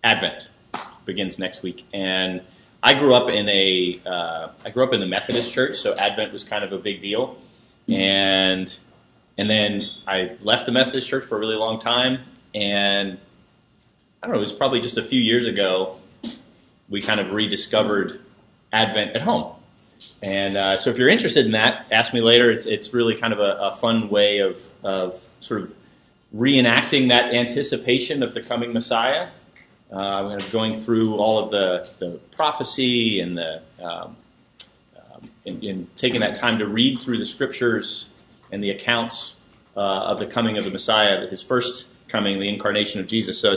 Advent begins next week, and I grew up in the Methodist church, so Advent was kind of a big deal, and then I left the Methodist church for a really long time, and I don't know, it was probably just a few years ago we kind of rediscovered Advent at home. And so if you're interested in that, ask me later. It's really kind of a fun way of sort of reenacting that anticipation of the coming Messiah. I'm going through all of the prophecy and in taking that time to read through the scriptures and the accounts of the coming of the Messiah, his first coming, the incarnation of Jesus. So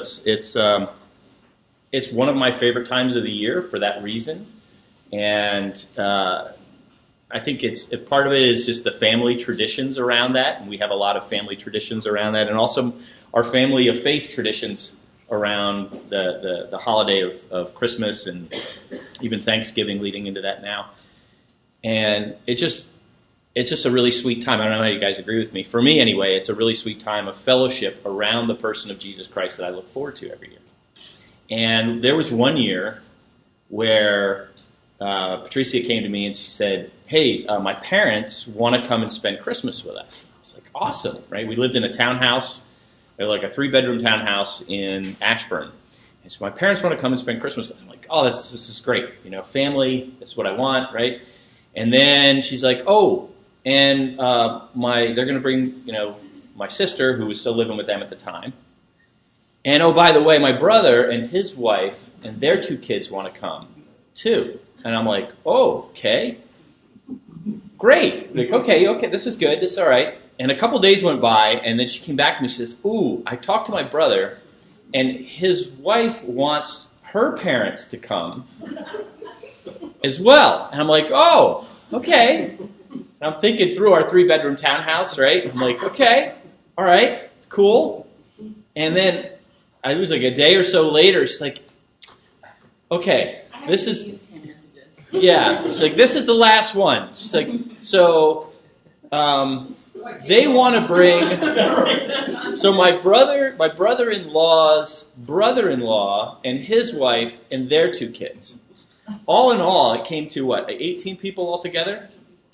it's one of my favorite times of the year for that reason. And I think part of it is just the family traditions around that, and we have a lot of family traditions around that, and also our family of faith traditions around the holiday of Christmas and even Thanksgiving leading into that now. And it's just a really sweet time. I don't know how you guys agree with me. For me, anyway, it's a really sweet time of fellowship around the person of Jesus Christ that I look forward to every year. And there was one year where Patricia came to me and she said, hey, my parents want to come and spend Christmas with us. I was like, awesome, right? We lived in a townhouse, like a 3-bedroom townhouse in Ashburn. And so my parents want to come and spend Christmas with us. I'm like, oh, this is great. Family, that's what I want, right? And then she's like, oh, and they're going to bring, my sister, who was still living with them at the time. And oh, by the way, my brother and his wife and their 2 kids want to come too. And I'm like, oh, okay, great. Like, okay, this is good. This is all right. And a couple days went by, and then she came back to me. She says, ooh, I talked to my brother, and his wife wants her parents to come as well. And I'm like, oh, okay. And I'm thinking through our 3-bedroom townhouse, right? I'm like, okay, all right, cool. And then it was like a day or so later, she's like, okay, this is... Yeah, she's like, this is the last one. She's like, so they want to bring, so my brother-in-law's brother-in-law and his wife and their 2 kids. All in all, it came to what, 18 people altogether?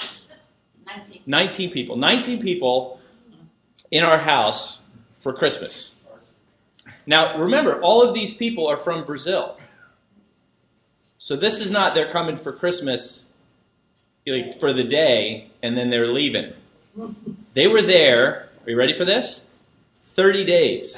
19 people. 19 people in our house for Christmas. Now, remember, all of these people are from Brazil. So this is not they're coming for Christmas for the day and then they're leaving. They were there, are you ready for this? 30 days.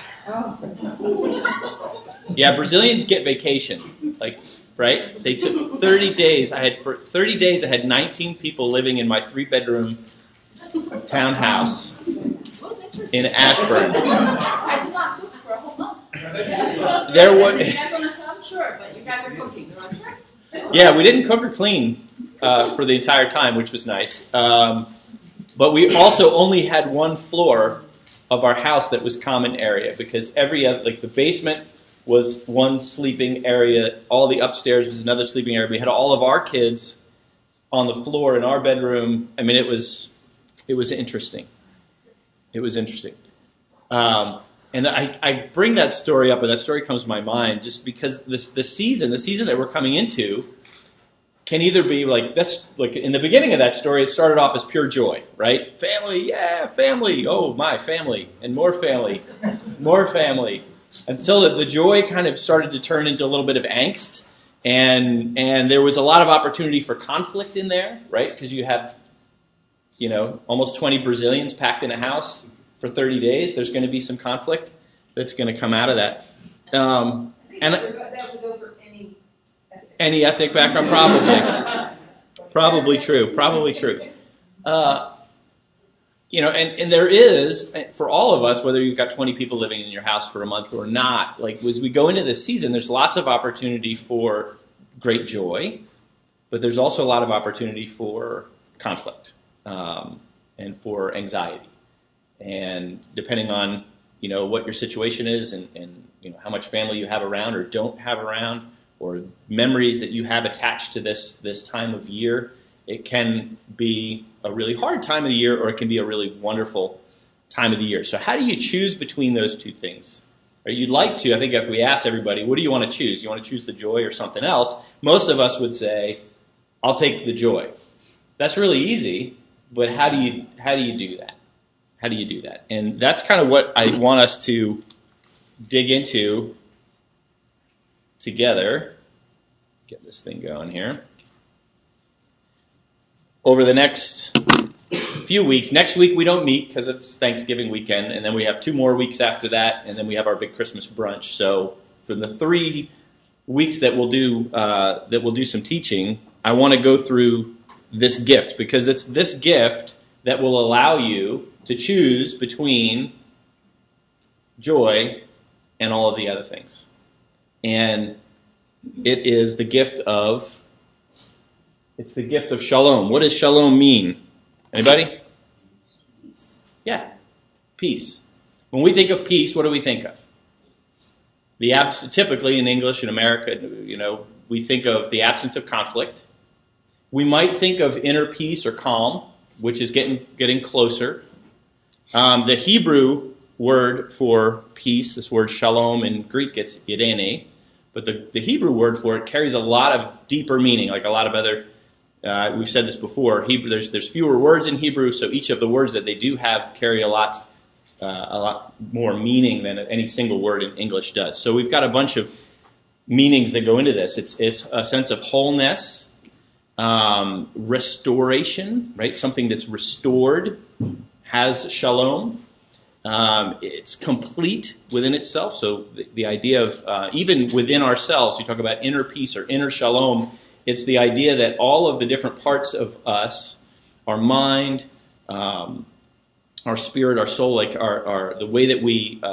Yeah, Brazilians get vacation, right? They took 30 days. For 30 days I had 19 people living in my 3-bedroom townhouse in Ashburn. I did not cook for a whole month. There was. I'm sure, but you guys are cooking. Yeah, we didn't cook or clean for the entire time, which was nice. But we also only had one floor of our house that was common area because every other, the basement was one sleeping area, all the upstairs was another sleeping area. We had all of our kids on the floor in our bedroom. I mean, it was interesting. It was interesting. And I bring that story up, and that story comes to my mind just because the season that we're coming into can either be that's in the beginning of that story, it started off as pure joy, right? Family, yeah, family. Oh, my family, and more family, until the joy kind of started to turn into a little bit of angst, and there was a lot of opportunity for conflict in there, right? Because you have, almost 20 Brazilians packed in a house for 30 days, there's going to be some conflict that's going to come out of that. And that would go for any ethnic background, probably true. And there is, for all of us, whether you've got 20 people living in your house for a month or not, as we go into this season, there's lots of opportunity for great joy, but there's also a lot of opportunity for conflict and for anxiety. And depending on, what your situation is and how much family you have around or don't have around or memories that you have attached to this time of year, it can be a really hard time of the year or it can be a really wonderful time of the year. So how do you choose between those two things? Or you'd like to, I think if we ask everybody, what do you want to choose? You want to choose the joy or something else? Most of us would say, I'll take the joy. That's really easy, but how do you do that? How do you do that? And that's kind of what I want us to dig into together. Get this thing going here. Over the next few weeks. Next week we don't meet because it's Thanksgiving weekend, and then we have 2 more weeks after that, and then we have our big Christmas brunch. So for the 3 weeks that we'll do some teaching, I want to go through this gift, because it's this gift that will allow you to choose between joy and all of the other things. And it is the gift of shalom. What does shalom mean? Anybody? Yeah, peace. When we think of peace, what do we think of? Typically in English, in America, we think of the absence of conflict. We might think of inner peace or calm, which is getting closer. The Hebrew word for peace, this word shalom in Greek, it's irene, but the Hebrew word for it carries a lot of deeper meaning, like a lot of other. We've said this before. Hebrew, there's fewer words in Hebrew, so each of the words that they do have carry a lot more meaning than any single word in English does. So we've got a bunch of meanings that go into this. It's a sense of wholeness, restoration, right? Something that's restored has shalom. It's complete within itself. So the idea of even within ourselves, we talk about inner peace or inner shalom. It's the idea that all of the different parts of us, our mind, our spirit, our soul, like the way that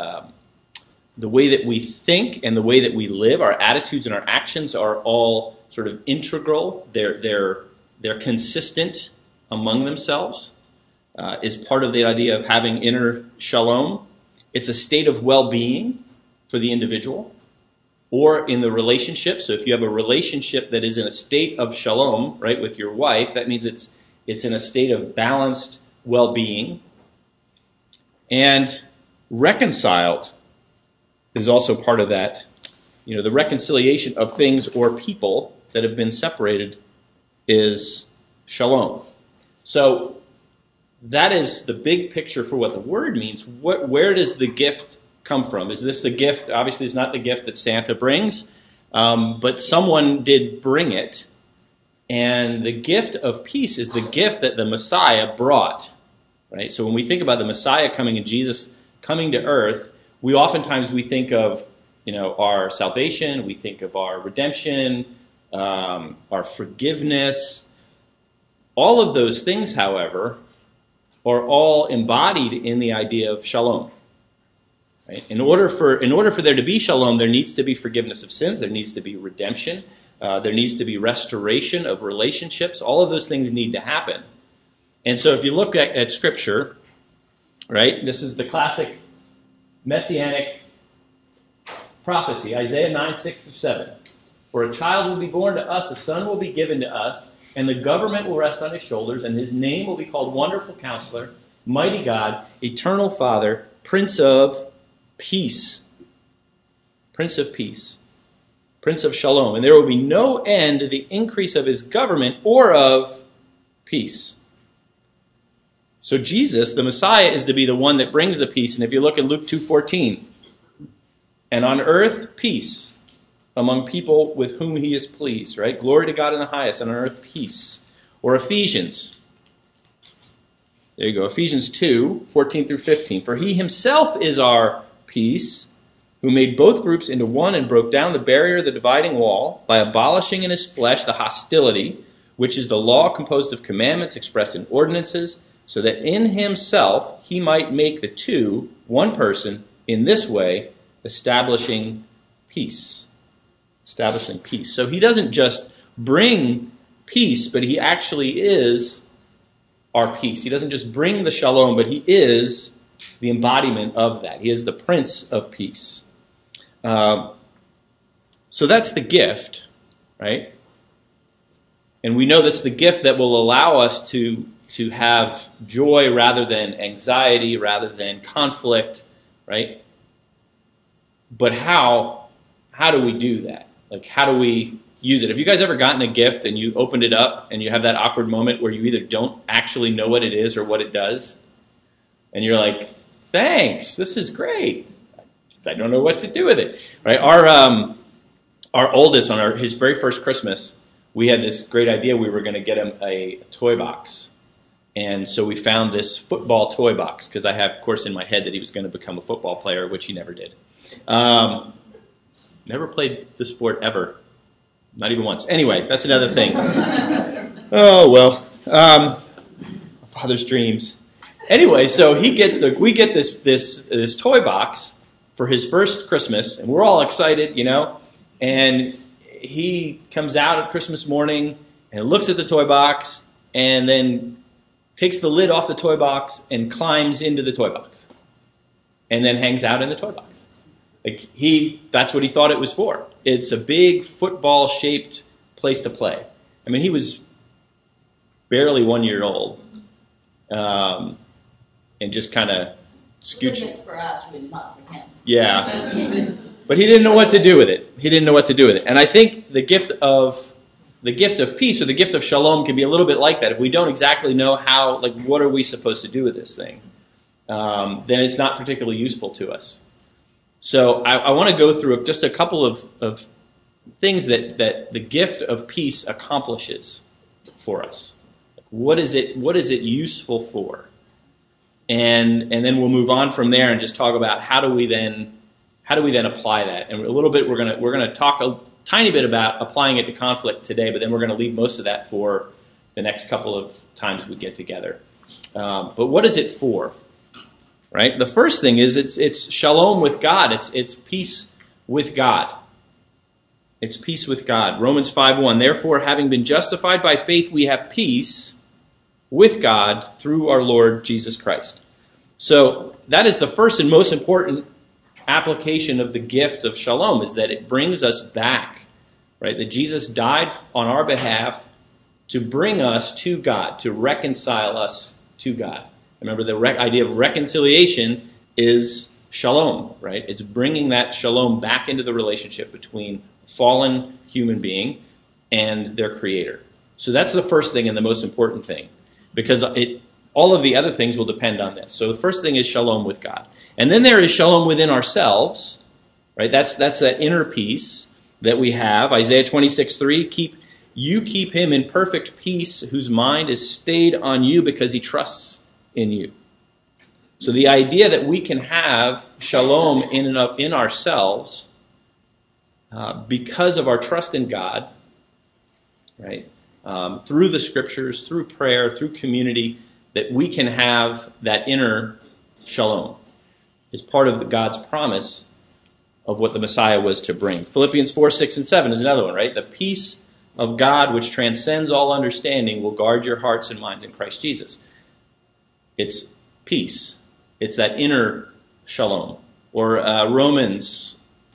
we think and the way that we live, our attitudes and our actions are all sort of integral. They're consistent among themselves. Is part of the idea of having inner shalom. It's a state of well-being for the individual or in the relationship. So if you have a relationship that is in a state of shalom, right, with your wife, that means it's in a state of balanced well-being. And reconciled is also part of that. The reconciliation of things or people that have been separated is shalom. So that is the big picture for what the word means. Where does the gift come from? Is this the gift? Obviously, it's not the gift that Santa brings, but someone did bring it. And the gift of peace is the gift that the Messiah brought. Right? So when we think about the Messiah coming and Jesus coming to earth, we think of our salvation, we think of our redemption, our forgiveness. All of those things, however, are all embodied in the idea of shalom. Right? In order for there to be shalom, there needs to be forgiveness of sins, there needs to be redemption, there needs to be restoration of relationships. All of those things need to happen. And so if you look at Scripture, right, this is the classic messianic prophecy, Isaiah 9, 6-7. For a child will be born to us, a son will be given to us, and the government will rest on his shoulders, and his name will be called Wonderful Counselor, Mighty God, Eternal Father, Prince of Peace. Prince of Peace. Prince of Shalom. And there will be no end to the increase of his government or of peace. So Jesus, the Messiah, is to be the one that brings the peace. And if you look in Luke 2:14, and on earth peace among people with whom he is pleased, right? Glory to God in the highest, and on earth peace. Or Ephesians. There you go. Ephesians 2:14-15. For he himself is our peace, who made both groups into one and broke down the barrier, the dividing wall, by abolishing in his flesh the hostility, which is the law composed of commandments expressed in ordinances, so that in himself he might make the two one person, in this way establishing peace. Establishing peace. So he doesn't just bring peace, but he actually is our peace. He doesn't just bring the shalom, but he is the embodiment of that. He is the Prince of Peace. So that's the gift, right? And we know that's the gift that will allow us to have joy rather than anxiety, rather than conflict, right? But how do we do that? Like, how do we use it? Have you guys ever gotten a gift and you opened it up and you have that awkward moment where you either don't actually know what it is or what it does? And you're like, thanks, this is great. I don't know what to do with it. Right? Our oldest, on his very first Christmas, we had this great idea. We were going to get him a toy box. And so we found this football toy box, because I have, of course, in my head that he was going to become a football player, which he never did. Never played the sport ever. Not even once. Anyway, that's another thing. Oh, well. Father's dreams. Anyway, so we get this toy box for his first Christmas, and we're all excited, and he comes out at Christmas morning and looks at the toy box and then takes the lid off the toy box and climbs into the toy box and then hangs out in the toy box. That's what he thought it was for. It's a big football-shaped place to play. I mean, he was barely 1 year old, and just kind of scooch. It's for us, really, not for him. Yeah, but he didn't know what to do with it. And I think the gift of peace, or the gift of shalom, can be a little bit like that. If we don't exactly know what are we supposed to do with this thing, then it's not particularly useful to us. So I want to go through just a couple of things that the gift of peace accomplishes for us. What is it useful for? And then we'll move on from there and just talk about how do we then apply that. And a little bit we're gonna talk a tiny bit about applying it to conflict today, but then we're going to leave most of that for the next couple of times we get together. But what is it for? Right? The first thing is it's shalom with God. It's peace with God. It's peace with God. Romans 5:1. Therefore, having been justified by faith, we have peace with God through our Lord Jesus Christ. So that is the first and most important application of the gift of shalom, is that it brings us back, right? That Jesus died on our behalf to bring us to God, to reconcile us to God. Remember, the idea of reconciliation is shalom, right? It's bringing that shalom back into the relationship between a fallen human being and their creator. So that's the first thing and the most important thing, because all of the other things will depend on this. So the first thing is shalom with God. And then there is shalom within ourselves, right? That's that inner peace that we have. Isaiah 26:3, keep him in perfect peace whose mind is stayed on you because he trusts in you. So the idea that we can have shalom in ourselves because of our trust in God, right? Through the scriptures, through prayer, through community, that we can have that inner shalom, is part of God's promise of what the Messiah was to bring. Philippians 4:6-7 is another one, right? The peace of God, which transcends all understanding, will guard your hearts and minds in Christ Jesus. It's peace. It's that inner shalom. Or Romans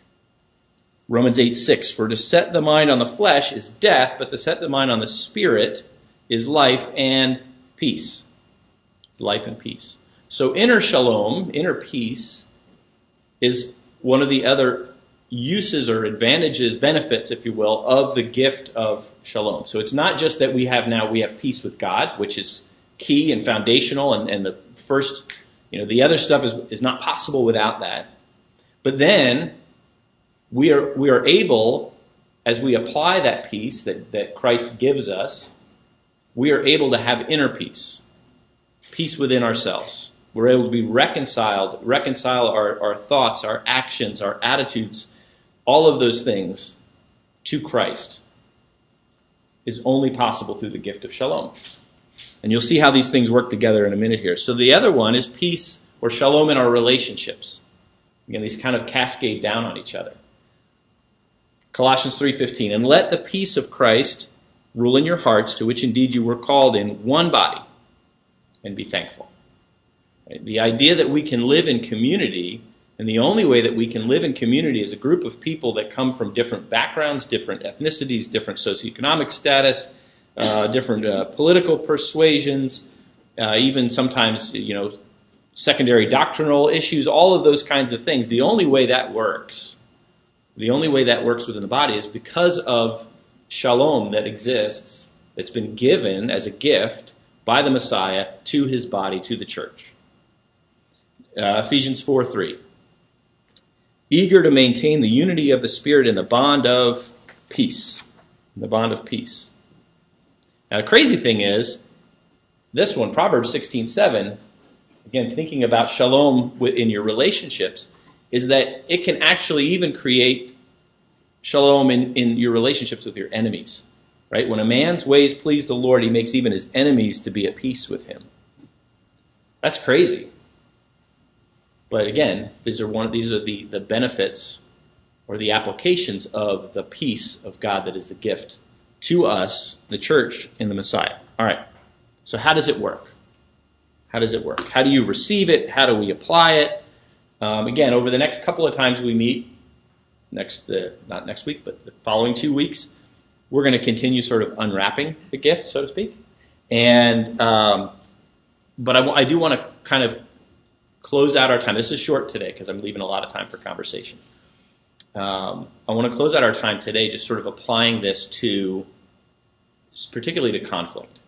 8:6, for to set the mind on the flesh is death, but to set the mind on the spirit is life and peace. It's life and peace. So inner shalom, inner peace, is one of the other uses or advantages, benefits, if you will, of the gift of shalom. So it's not just that we have peace with God, which is key and foundational, and the first, the other stuff is not possible without that. But then we are able, as we apply that peace that Christ gives us, we are able to have inner peace within ourselves. We're able to be reconcile our thoughts, our actions, our attitudes, all of those things to Christ is only possible through the gift of shalom. And you'll see how these things work together in a minute here. So the other one is peace or shalom in our relationships. Again, these kind of cascade down on each other. Colossians 3:15, and let the peace of Christ rule in your hearts, to which indeed you were called in one body, and be thankful. Right? The idea that we can live in community, and the only way that we can live in community is a group of people that come from different backgrounds, different ethnicities, different socioeconomic status, different political persuasions, even sometimes, secondary doctrinal issues, all of those kinds of things. The only way that works within the body is because of shalom that exists, that's been given as a gift by the Messiah to his body, to the church. Ephesians 4:3. Eager to maintain the unity of the Spirit in the bond of peace. The bond of peace. Now, the crazy thing is, this one, Proverbs 16:7, again, thinking about shalom in your relationships, is that it can actually even create shalom in your relationships with your enemies. Right? When a man's ways please the Lord, he makes even his enemies to be at peace with him. That's crazy. But again, these are the benefits or the applications of the peace of God that is the gift to us, the church, in the Messiah. All right. So how does it work? How does it work? How do you receive it? How do we apply it? Again, over the next couple of times we meet, not next week, but the following 2 weeks, we're going to continue sort of unwrapping the gift, so to speak. And but I do want to kind of close out our time. This is short today because I'm leaving a lot of time for conversation. I want to close out our time today just sort of applying this particularly to conflict.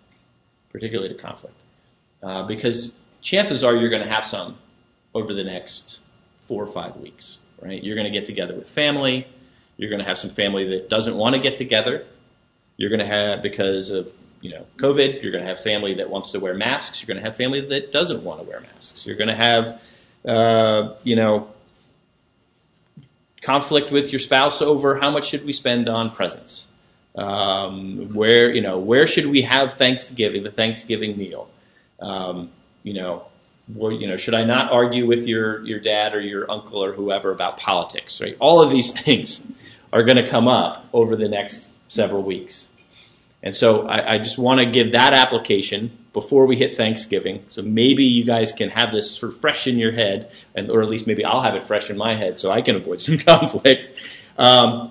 Because chances are you're going to have some over the next 4 or 5 weeks, right? You're going to get together with family. You're going to have some family that doesn't want to get together. You're going to have, because of COVID, you're going to have family that wants to wear masks. You're going to have family that doesn't want to wear masks. You're going to have, conflict with your spouse over how much should we spend on presents. Where should we have Thanksgiving, the Thanksgiving meal? Should I not argue with your dad or your uncle or whoever about politics, right? All of these things are going to come up over the next several weeks. And so I just want to give that application before we hit Thanksgiving. So maybe you guys can have this sort of fresh in your head, or at least maybe I'll have it fresh in my head so I can avoid some conflict. The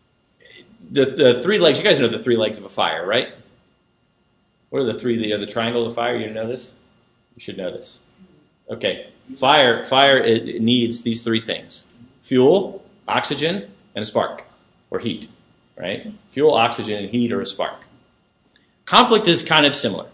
3 legs, you guys know the 3 legs of a fire, right? What are the 3? The triangle of the fire? You know this? You should know this. Okay. Fire, it needs these 3 things. Fuel, oxygen, and a spark, or heat, right? Fuel, oxygen, and heat, or a spark. Conflict is kind of similar.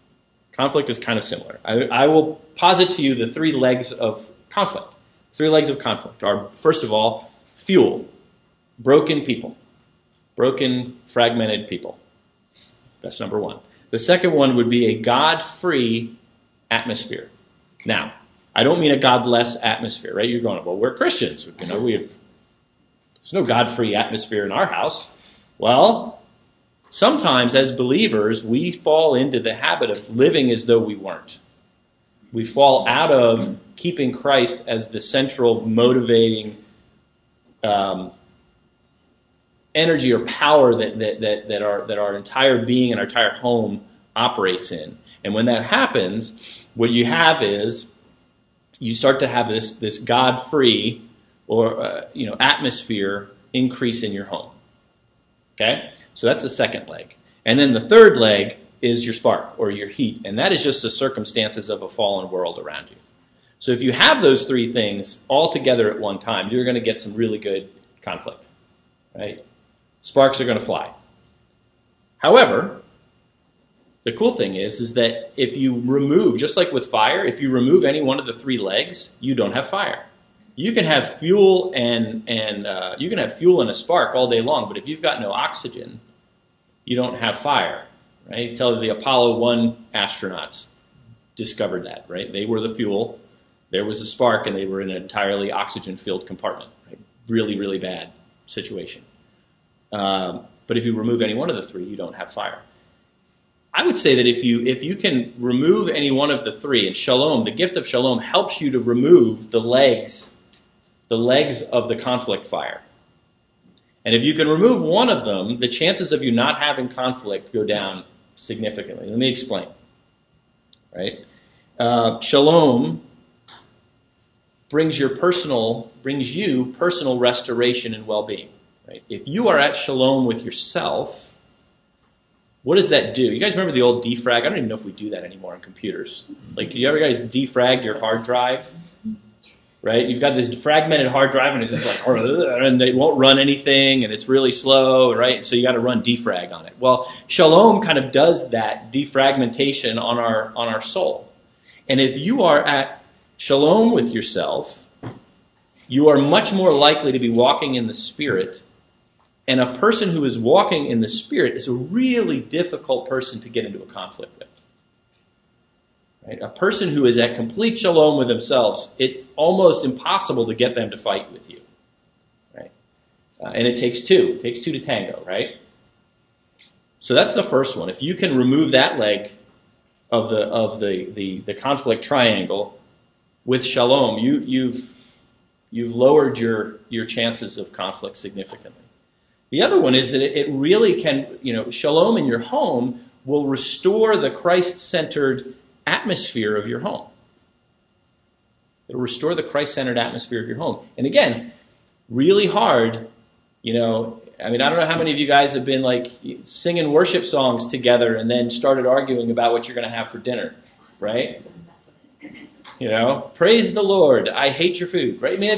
I will posit to you the 3 legs of conflict. 3 legs of conflict are, first of all, fuel, broken people, broken, fragmented people. That's number 1. The second one would be a God-free atmosphere. Now, I don't mean a godless atmosphere, right? You're going, well, we're Christians. There's no God-free atmosphere in our house. Well, sometimes as believers, we fall into the habit of living as though we weren't. We fall out of keeping Christ as the central motivating energy or power that our entire being and our entire home operates in. And when that happens, what you have is you start to have this God-free or atmosphere increase in your home. Okay? So that's the second leg. And then the third leg is your spark or your heat. And that is just the circumstances of a fallen world around you. So if you have those 3 things all together at one time, you're going to get some really good conflict. Right? Sparks are going to fly. However, the cool thing is that if you remove, just like with fire, if you remove any one of the 3 legs, you don't have fire. You can have fuel and you can have fuel and a spark all day long, but if you've got no oxygen, you don't have fire. Right? Tell the Apollo 1 astronauts discovered that. Right? They were the fuel, there was a spark, and they were in an entirely oxygen-filled compartment. Right? Really, really bad situation. But if you remove any one of the 3, you don't have fire. I would say that if you can remove any one of the 3, and shalom, the gift of shalom helps you to remove the legs of the conflict fire. And if you can remove one of them, the chances of you not having conflict go down significantly. Let me explain. Right? Shalom brings you personal restoration and well-being. Right? If you are at shalom with yourself, what does that do? You guys remember the old defrag? I don't even know if we do that anymore on computers. Like, you ever guys defrag your hard drive? Right? You've got this fragmented hard drive, and it's just like, and it won't run anything, and it's really slow, right? So you got to run defrag on it. Well, Shalom kind of does that defragmentation on our soul. And if you are at Shalom with yourself, you are much more likely to be walking in the Spirit. And a person who is walking in the Spirit is a really difficult person to get into a conflict with. Right? A person who is at complete shalom with themselves, it's almost impossible to get them to fight with you. Right? And it takes two. It takes two to tango, right? So that's the first one. If you can remove that leg of the conflict triangle with shalom, you've lowered your chances of conflict significantly. The other one is that it really can, shalom in your home will restore the Christ-centered atmosphere of your home. It'll restore the Christ-centered atmosphere of your home. And again, really hard, I don't know how many of you guys have been like singing worship songs together and then started arguing about what you're going to have for dinner, right? Praise the Lord, I hate your food, right? I mean,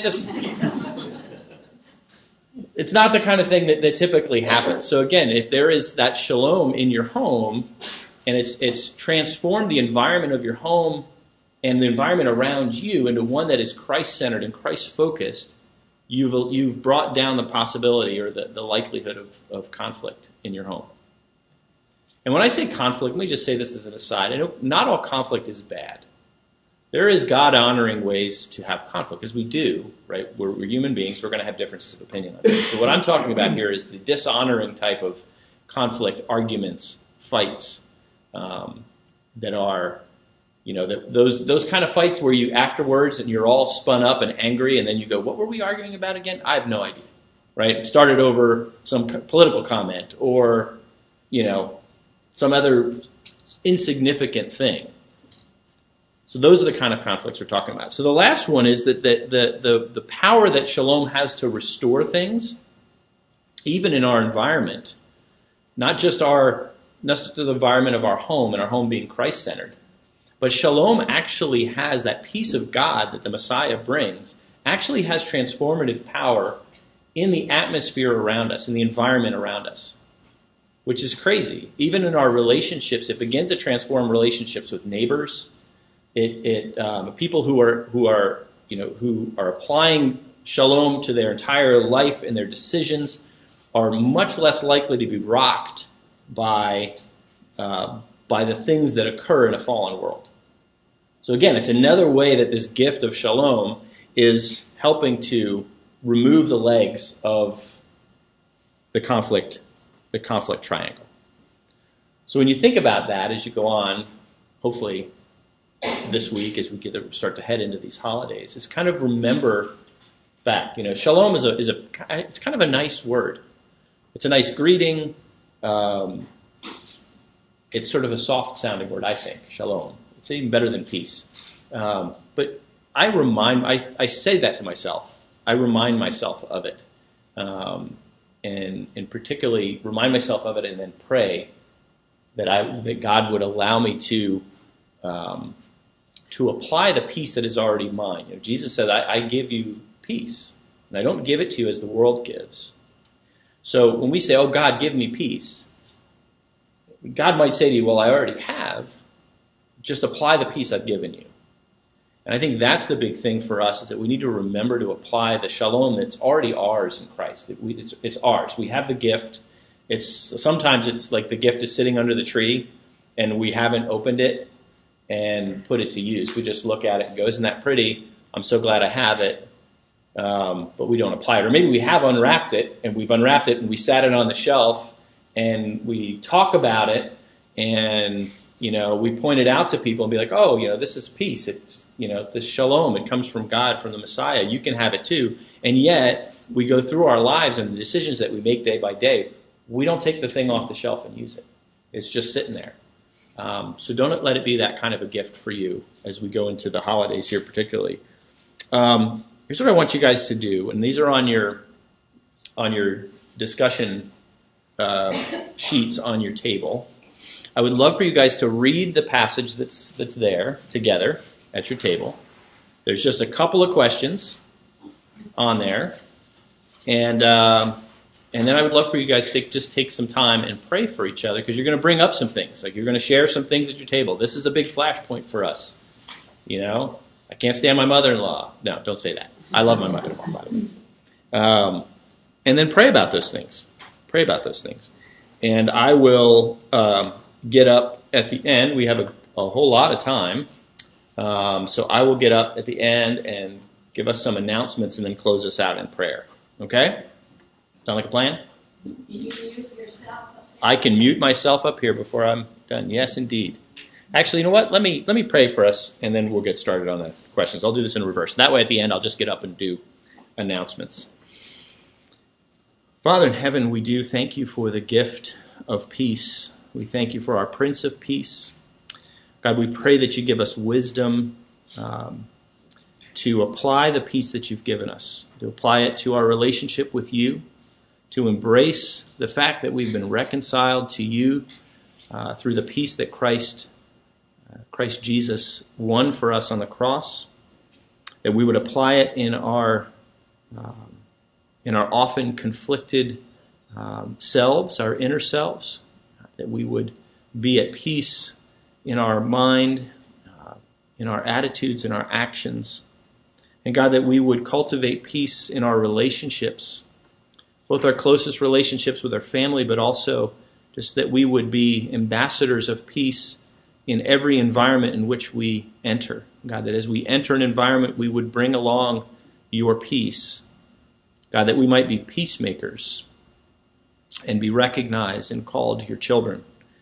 it's not the kind of thing that typically happens. So again, if there is that shalom in your home, and it's transformed the environment of your home and the environment around you into one that is Christ-centered and Christ-focused, you've brought down the possibility or the likelihood of conflict in your home. And when I say conflict, let me just say this as an aside. I know not all conflict is bad. There is God-honoring ways to have conflict, because we do, right? We're human beings. We're going to have differences of opinion on it. So what I'm talking about here is the dishonoring type of conflict, arguments, fights, that are, those kind of fights where you afterwards and you're all spun up and angry, and then you go, what were we arguing about again? I have no idea, right? It started over some political comment or, some other insignificant thing. So those are the kind of conflicts we're talking about. So the last one is that the power that shalom has to restore things, even in our environment, not just the environment of our home and our home being Christ-centered, but shalom actually has that peace of God that the Messiah brings, actually has transformative power in the atmosphere around us, in the environment around us, which is crazy. Even in our relationships, it begins to transform relationships with neighbors. People who are applying shalom to their entire life and their decisions are much less likely to be rocked by the things that occur in a fallen world. So again, it's another way that this gift of shalom is helping to remove the legs of the conflict triangle. So when you think about that as you go on, hopefully this week as we start to head into these holidays, is kind of remember back. Shalom it's kind of a nice word. It's a nice greeting. It's sort of a soft-sounding word, I think, shalom. It's even better than peace. But I say that to myself. I remind myself of it. And particularly remind myself of it and then pray that God would allow me to apply the peace that is already mine. Jesus said, I give you peace, and I don't give it to you as the world gives. So when we say, oh, God, give me peace, God might say to you, well, I already have. Just apply the peace I've given you. And I think that's the big thing for us, is that we need to remember to apply the shalom that's already ours in Christ. It's ours. We have the gift. Sometimes it's like the gift is sitting under the tree, and we haven't opened it and put it to use. We just look at it and go, isn't that pretty? I'm so glad I have it. But we don't apply it. Or maybe we have unwrapped it, and we've unwrapped it, and we sat it on the shelf, and we talk about it, and we point it out to people and be like, oh, this is peace. It's, this shalom. It comes from God, from the Messiah. You can have it too. And yet, we go through our lives and the decisions that we make day by day, we don't take the thing off the shelf and use it. It's just sitting there. So don't let it be that kind of a gift for you as we go into the holidays here particularly. Here's what I want you guys to do, and these are on your discussion sheets on your table. I would love for you guys to read the passage that's there together at your table. There's just a couple of questions on there. And then I would love for you guys to just take some time and pray for each other, because you're going to bring up some things. Like, you're going to share some things at your table. This is a big flashpoint for us. You know, I can't stand my mother-in-law. No, don't say that. I love my mother-in-law, by the way. And then pray about those things. Pray about those things. And I will get up at the end. We have a whole lot of time. So I will get up at the end and give us some announcements and then close us out in prayer. Okay? Sound like a plan? Can you mute yourself? I can mute myself up here before I'm done. Yes, indeed. Actually, you know what? Let me pray for us, and then we'll get started on the questions. I'll do this in reverse. That way, at the end, I'll just get up and do announcements. Father in heaven, we do thank you for the gift of peace. We thank you for our Prince of Peace. God, we pray that you give us wisdom to apply the peace that you've given us, to apply it to our relationship with you, to embrace the fact that we've been reconciled to you through the peace that Christ Jesus won for us on the cross, that we would apply it in our often conflicted selves, our inner selves, that we would be at peace in our mind, in our attitudes, in our actions. And God, that we would cultivate peace in our relationships, both our closest relationships with our family, but also just that we would be ambassadors of peace in every environment in which we enter. God, that as we enter an environment, we would bring along your peace. God, that we might be peacemakers and be recognized and called your children.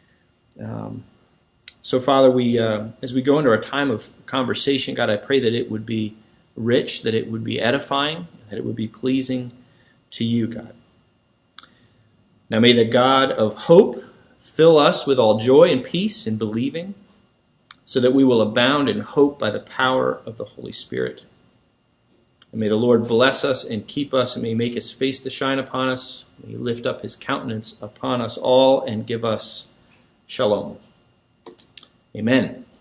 So, Father, we as we go into our time of conversation, God, I pray that it would be rich, that it would be edifying, that it would be pleasing to you, God. Now may the God of hope fill us with all joy and peace in believing, so that we will abound in hope by the power of the Holy Spirit. And may the Lord bless us and keep us, and may he make his face to shine upon us, may he lift up his countenance upon us all and give us shalom. Amen.